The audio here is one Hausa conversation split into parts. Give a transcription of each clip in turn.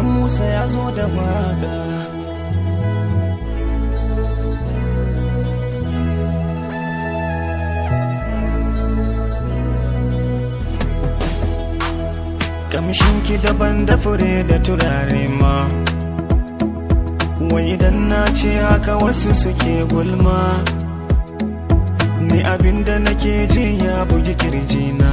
Musa ya zo da waka. Kamshinki daban da fure da turare ma, wai idan na ce haka wasu suke gulma. Ni abinda nake ji ya bugi kirjina,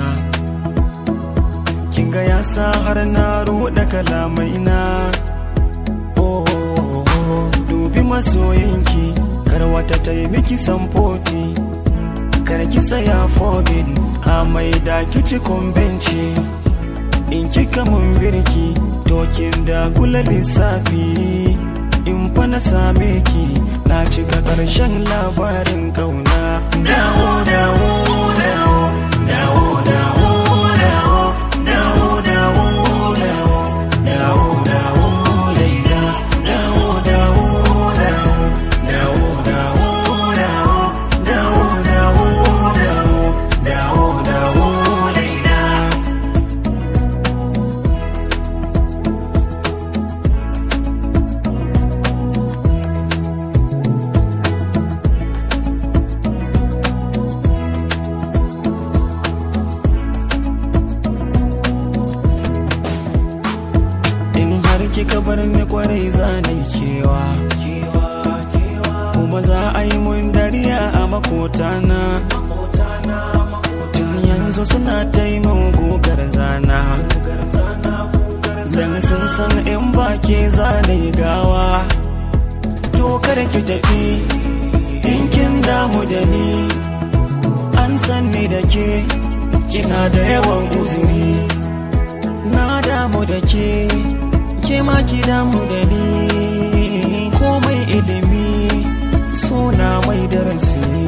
kinga ya sa har na ruɗa kalamaina. Oh, oh, oh, dubi masoyinki, kar wata ta yi miki samfoti. Kar ki saya fobin, a mai da kici kumbenci. In kika mun birki, tokin da kula lissafi. In fa na same ki, na cika ƙarshen labarin kauna. Dawo, dawo, dawo, dawo, dawo, dawo, dawo, dawo, dawo, dawo, dawo, Laila. Dawo, dawo, dawo, dawo, dawo, dawo, dawo, dawo, dawo, dawo, Laila. Kika bar ni kwarai zanai kewa, kuma za a yi mun dariya a makotana. Tun yanzu suna taimun gugar zana, dan sun san in ba ke zanai gawa. To kada ki tafi in kin damu da ni, an san ni da ke kina da yawan uzuri. Na damu da ke ma ki damu da ni, komai ilimi suna mai darasi.